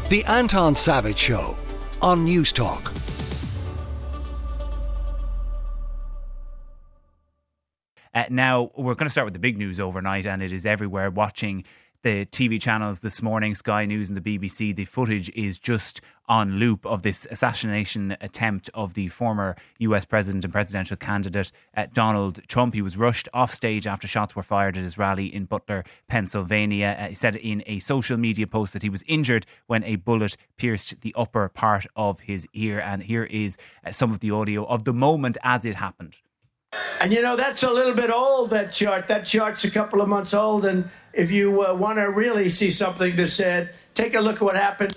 The Anton Savage Show on News Talk. Now, we're going to start with the big news overnight, and it is everywhere. Watching the TV channels this morning, Sky News and the BBC, the footage is just on loop of this assassination attempt of the former US President and presidential candidate Donald Trump. He was rushed off stage after shots were fired at his rally in Butler, Pennsylvania. He said in a social media post that he was injured when a bullet pierced the upper part of his ear. And here is some of the audio of the moment as it happened. And you know, that's a little bit old, that chart. That chart's a couple of months old. And if you want to really see something that's said, take a look at what happened.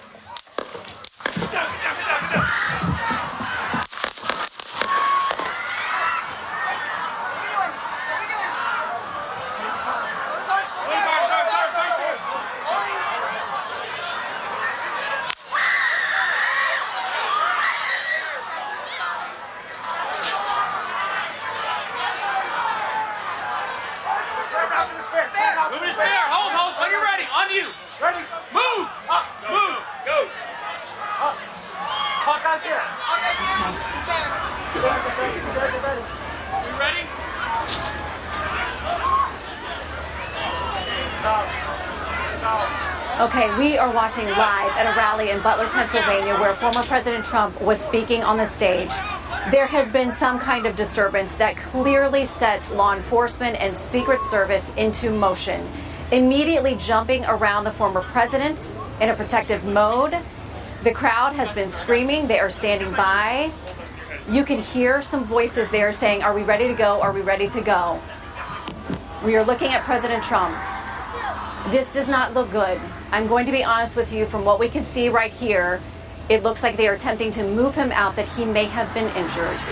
Okay, we are watching live at a rally in Butler, Pennsylvania, where former President Trump was speaking on the stage. There has been some kind of disturbance that clearly sets law enforcement and Secret Service into motion, immediately jumping around the former president in a protective mode. The crowd has been screaming. They are standing by. You can hear some voices there saying, "Are we ready to go? Are we ready to go?" We are looking at President Trump. This does not look good. I'm going to be honest with you. From what we can see right here, it looks like they are attempting to move him out, that he may have been injured.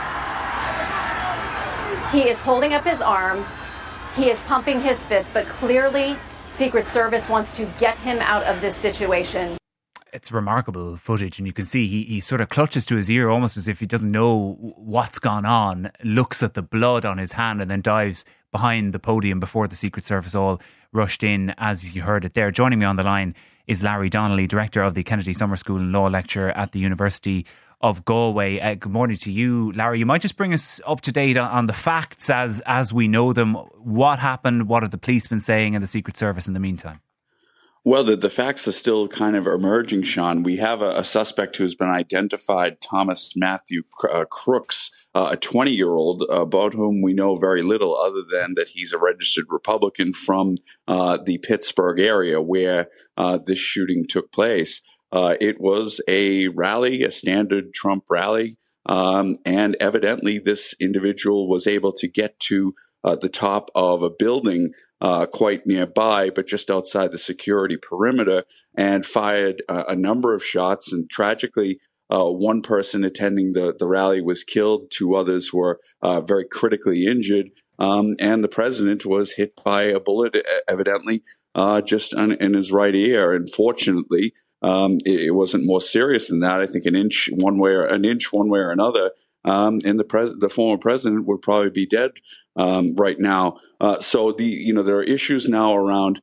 He is holding up his arm. He is pumping his fist, but clearly Secret Service wants to get him out of this situation. It's remarkable footage, and you can see he sort of clutches to his ear almost as if he doesn't know what's gone on, looks at the blood on his hand and then dives behind the podium before the Secret Service all rushed in, as you heard it there. Joining me on the line is Larry Donnelly, Director of the Kennedy Summer School and Law Lecturer at the University of Galway. Good morning to you, Larry. You might just bring us up to date on the facts as we know them. What happened? What have the police been saying and the Secret Service in the meantime? Well, the facts are still kind of emerging, Sean. We have a suspect who's been identified, Thomas Matthew Crooks, a 20-year-old about whom we know very little other than that he's a registered Republican from the Pittsburgh area where this shooting took place. It was a rally, a standard Trump rally, and evidently this individual was able to get to the top of a building quite nearby, but just outside the security perimeter, and fired a number of shots. And tragically, one person attending the rally was killed. Two others were very critically injured. And the president was hit by a bullet, evidently, just in his right ear. And fortunately, it wasn't more serious than that. I think an inch one way or another. And the former president would probably be dead right now. So there are issues now around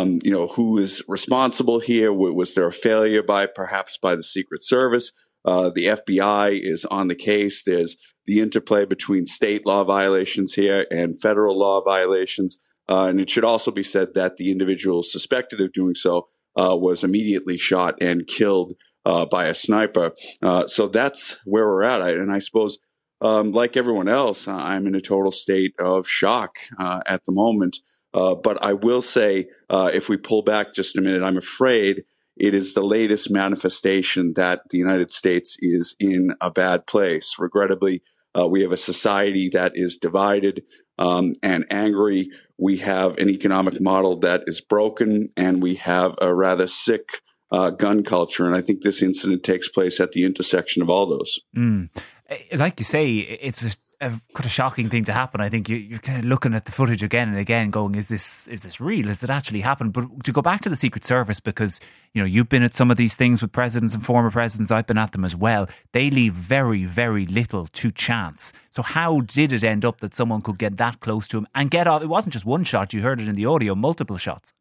who is responsible here. Was there a failure perhaps by the Secret Service? The FBI is on the case. There's the interplay between state law violations here and federal law violations. And it should also be said that the individual suspected of doing so was immediately shot and killed by a sniper. So that's where we're at. And I suppose, like everyone else, I'm in a total state of shock at the moment. But I will say, if we pull back just a minute, I'm afraid it is the latest manifestation that the United States is in a bad place. Regrettably, we have a society that is divided and angry. We have an economic model that is broken, and we have a rather sick gun culture. And I think this incident takes place at the intersection of all those. Like you say, it's a quite a shocking thing to happen. I think you're kind of looking at the footage again and again going, is this real? Has it actually happened? But to go back to the Secret Service, because you've been at some of these things with presidents and former presidents, I've been at them as well. They leave very, very little to chance. So how did it end up that someone could get that close to him and get off? It wasn't just one shot. You heard it in the audio, multiple shots.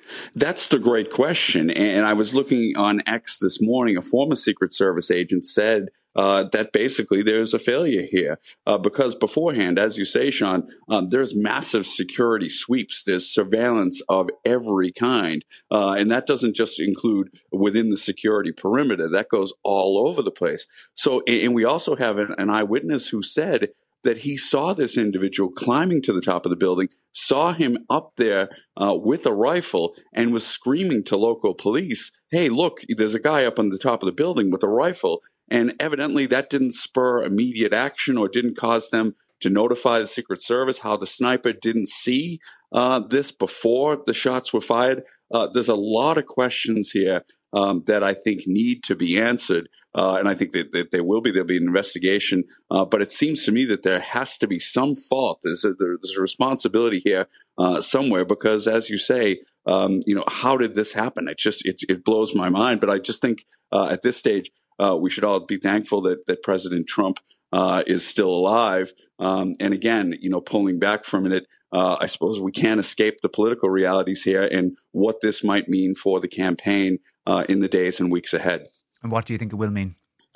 That's the great question. And I was looking on X this morning. A former Secret Service agent said that basically there's a failure here because beforehand, as you say, Sean, there's massive security sweeps. There's surveillance of every kind. And that doesn't just include within the security perimeter. That goes all over the place. So, and we also have an eyewitness who said that he saw this individual climbing to the top of the building, saw him up there with a rifle, and was screaming to local police, "Hey, look, there's a guy up on the top of the building with a rifle." And evidently that didn't spur immediate action or didn't cause them to notify the Secret Service. How the sniper didn't see this before the shots were fired. There's a lot of questions here that I think need to be answered. And I think that there'll be an investigation. But it seems to me that there has to be some fault. There's a responsibility here somewhere because, as you say, how did this happen? It blows my mind. But I just think at this stage, we should all be thankful that President Trump is still alive. And again, pulling back from it, I suppose we can't escape the political realities here and what this might mean for the campaign in the days and weeks ahead. And what do you think it will mean?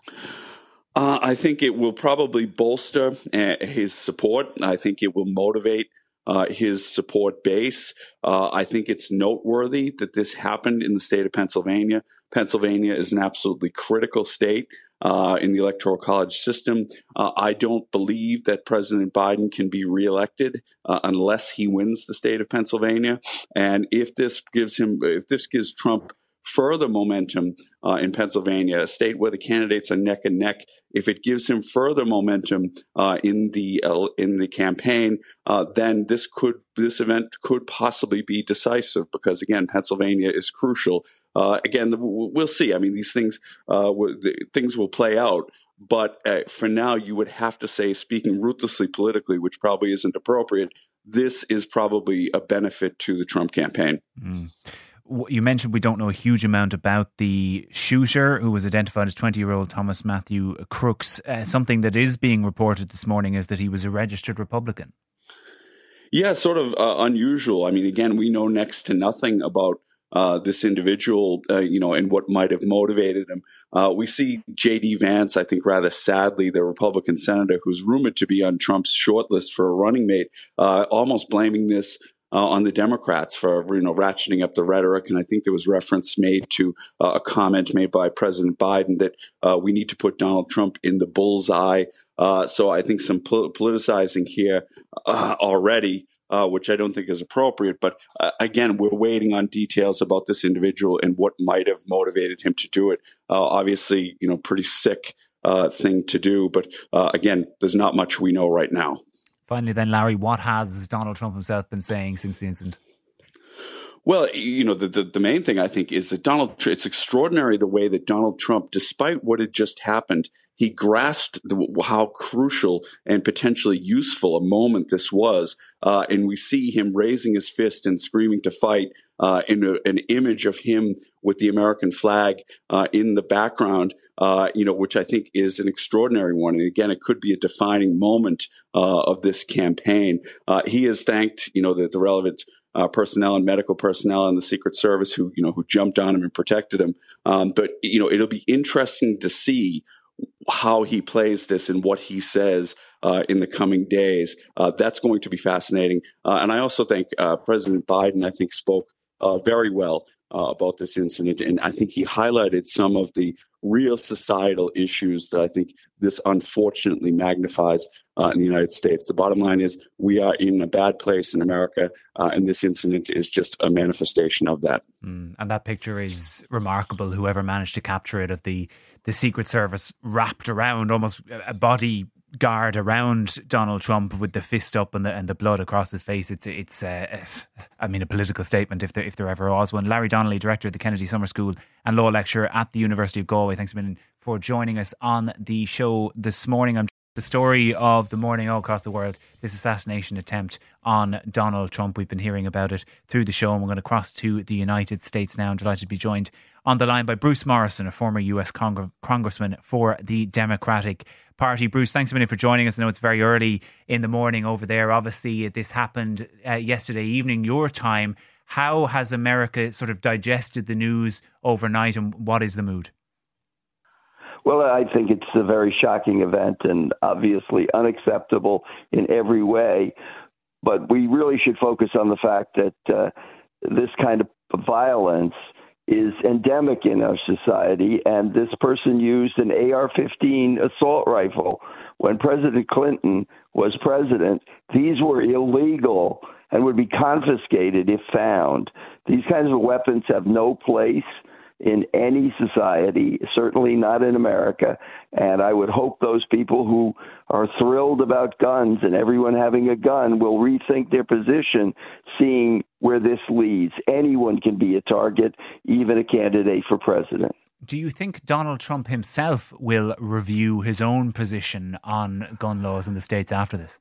I think it will probably bolster his support. I think it will motivate his support base. I think it's noteworthy that this happened in the state of Pennsylvania. Pennsylvania is an absolutely critical state in the Electoral College system. I don't believe that President Biden can be reelected unless he wins the state of Pennsylvania. And if this gives Trump further momentum in Pennsylvania, a state where the candidates are neck and neck, if it gives him further momentum in the campaign, then this event could possibly be decisive because, again, Pennsylvania is crucial. Again, we'll see. I mean, these things will play out. But for now, you would have to say, speaking ruthlessly politically, which probably isn't appropriate, this is probably a benefit to the Trump campaign. Mm. You mentioned we don't know a huge amount about the shooter who was identified as 20-year-old Thomas Matthew Crooks. Something that is being reported this morning is that he was a registered Republican. Yeah, sort of unusual. I mean, again, we know next to nothing about this individual, and what might have motivated him. We see J.D. Vance, I think rather sadly, the Republican senator who's rumored to be on Trump's shortlist for a running mate, almost blaming this on the Democrats for, ratcheting up the rhetoric. And I think there was reference made to a comment made by President Biden that we need to put Donald Trump in the bullseye. So I think some politicizing here already, which I don't think is appropriate. But again, we're waiting on details about this individual and what might have motivated him to do it. Obviously, pretty sick thing to do. But again, there's not much we know right now. Finally then, Larry, what has Donald Trump himself been saying since the incident? Well, the main thing I think is that it's extraordinary the way that Donald Trump, despite what had just happened, he grasped how crucial and potentially useful a moment this was. And we see him raising his fist and screaming to fight in an image of him with the American flag in the background, which I think is an extraordinary one. And again, it could be a defining moment of this campaign. He has thanked, the relevant personnel and medical personnel and the Secret Service who jumped on him and protected him. But it'll be interesting to see how he plays this and what he says in the coming days. That's going to be fascinating. And I also think President Biden, I think, spoke very well about this incident. And I think he highlighted some of the real societal issues that I think this unfortunately magnifies in the United States. The bottom line is we are in a bad place in America, and this incident is just a manifestation of that. And that picture is remarkable. Whoever managed to capture it, of the Secret Service wrapped around, almost a bodyguard around Donald Trump with the fist up and the blood across his face. It's a political statement if there ever was one. Larry Donnelly, Director of the Kennedy Summer School and Law Lecturer at the University of Galway, thanks a million for joining us on the show this morning. The story of the morning all across the world, this assassination attempt on Donald Trump. We've been hearing about it through the show, and we're going to cross to the United States now. I'm delighted to be joined on the line by Bruce Morrison, a former US congressman for the Democratic Party. Bruce, thanks a million for joining us. I know it's very early in the morning over there. Obviously, this happened yesterday evening, your time. How has America sort of digested the news overnight, and what is the mood? Well, I think it's a very shocking event and obviously unacceptable in every way. But we really should focus on the fact that this kind of violence is endemic in our society, and this person used an AR-15 assault rifle. When President Clinton was president, these were illegal and would be confiscated if found. These kinds of weapons have no place in any society, certainly not in America. And I would hope those people who are thrilled about guns and everyone having a gun will rethink their position, seeing where this leads. Anyone can be a target, even a candidate for president. Do you think Donald Trump himself will review his own position on gun laws in the States after this?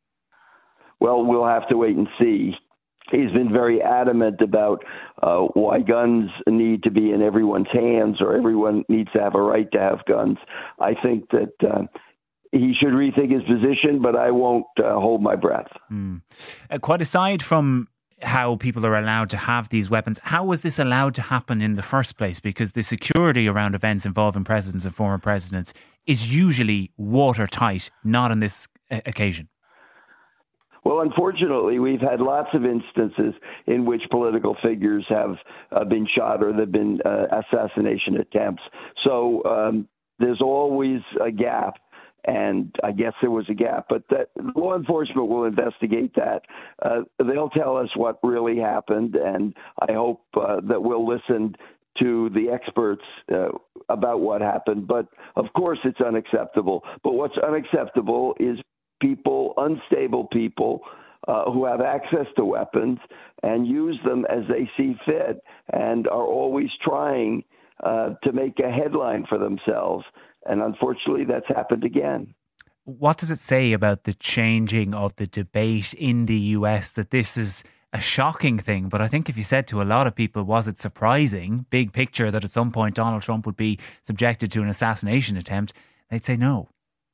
Well, we'll have to wait and see. He's been very adamant about why guns need to be in everyone's hands, or everyone needs to have a right to have guns. I think that he should rethink his position, but I won't hold my breath. Quite aside from how people are allowed to have these weapons, how was this allowed to happen in the first place? Because the security around events involving presidents and former presidents is usually watertight, not on this occasion. Well, unfortunately, we've had lots of instances in which political figures have been shot, or there have been assassination attempts. So there's always a gap, and I guess there was a gap. But that law enforcement will investigate that. They'll tell us what really happened, and I hope that we'll listen to the experts about what happened. But, of course, it's unacceptable. But what's unacceptable is people, unstable people, who have access to weapons and use them as they see fit, and are always trying to make a headline for themselves. And unfortunately, that's happened again. What does it say about the changing of the debate in the US that this is a shocking thing? But I think if you said to a lot of people, was it surprising, big picture, that at some point Donald Trump would be subjected to an assassination attempt, they'd say no.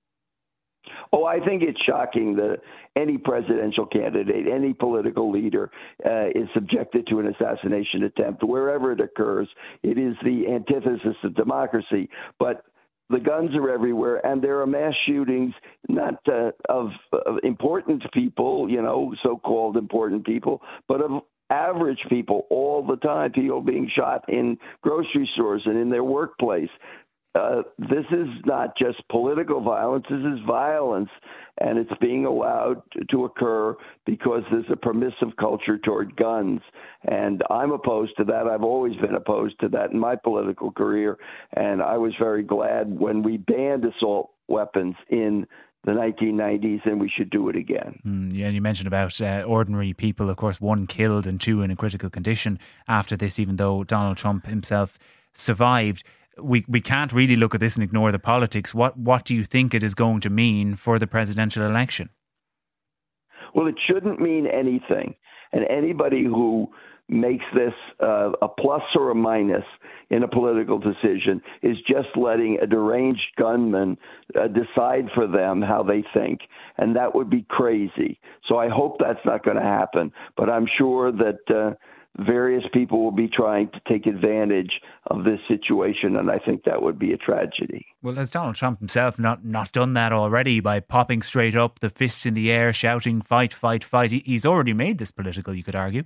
Oh, I think it's shocking that any presidential candidate, any political leader is subjected to an assassination attempt. Wherever it occurs, it is the antithesis of democracy. But the guns are everywhere, and there are mass shootings, not of important people, so-called important people, but of average people all the time, people being shot in grocery stores and in their workplace. This is not just political violence, this is violence, and it's being allowed to occur because there's a permissive culture toward guns. And I'm opposed to that. I've always been opposed to that in my political career, and I was very glad when we banned assault weapons in the 1990s, and we should do it again. Yeah, and you mentioned about ordinary people, of course, 1 killed and 2 in a critical condition after this, even though Donald Trump himself survived. We can't really look at this and ignore the politics. What do you think it is going to mean for the presidential election? Well, it shouldn't mean anything. And anybody who makes this a plus or a minus in a political decision is just letting a deranged gunman decide for them how they think. And that would be crazy. So I hope that's not going to happen. But I'm sure that various people will be trying to take advantage of this situation, and I think that would be a tragedy. Well, has Donald Trump himself not done that already by popping straight up, the fist in the air, shouting, fight, fight, fight? He's already made this political, you could argue.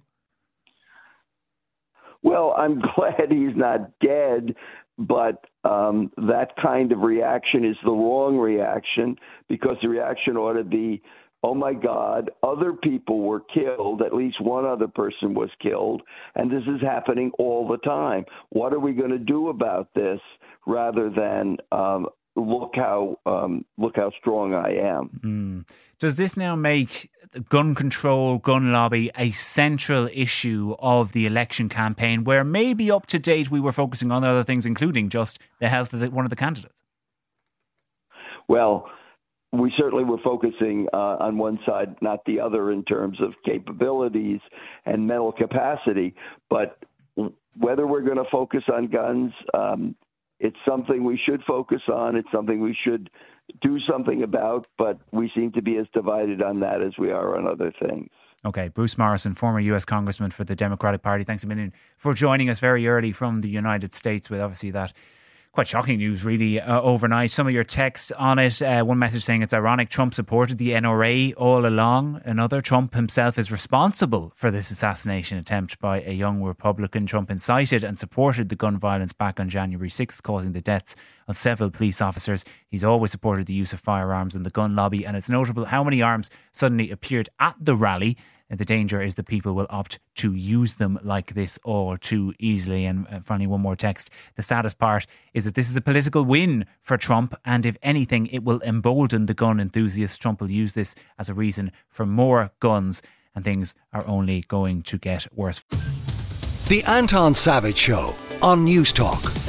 Well, I'm glad he's not dead, but that kind of reaction is the wrong reaction, because the reaction ought to be, oh my God, other people were killed, at least one other person was killed, and this is happening all the time. What are we going to do about this, rather than look how strong I am? Does this now make gun control, gun lobby a central issue of the election campaign, where maybe up to date we were focusing on other things, including just the health of one of the candidates? Well, we certainly were focusing on one side, not the other, in terms of capabilities and mental capacity. But whether we're going to focus on guns, it's something we should focus on. It's something we should do something about. But we seem to be as divided on that as we are on other things. Okay, Bruce Morrison, former US Congressman for the Democratic Party, thanks a million for joining us very early from the United States with obviously that quite shocking news really overnight. Some of your text on it, one message saying it's ironic Trump supported the NRA all along. Another, Trump himself is responsible for this assassination attempt by a young Republican. Trump incited and supported the gun violence back on January 6th, causing the deaths of several police officers. He's always supported the use of firearms in the gun lobby, and it's notable how many arms suddenly appeared at the rally. And the danger is that people will opt to use them like this all too easily. And finally, one more text. The saddest part is that this is a political win for Trump. And if anything, it will embolden the gun enthusiasts. Trump will use this as a reason for more guns. And things are only going to get worse. The Anton Savage Show on News Talk.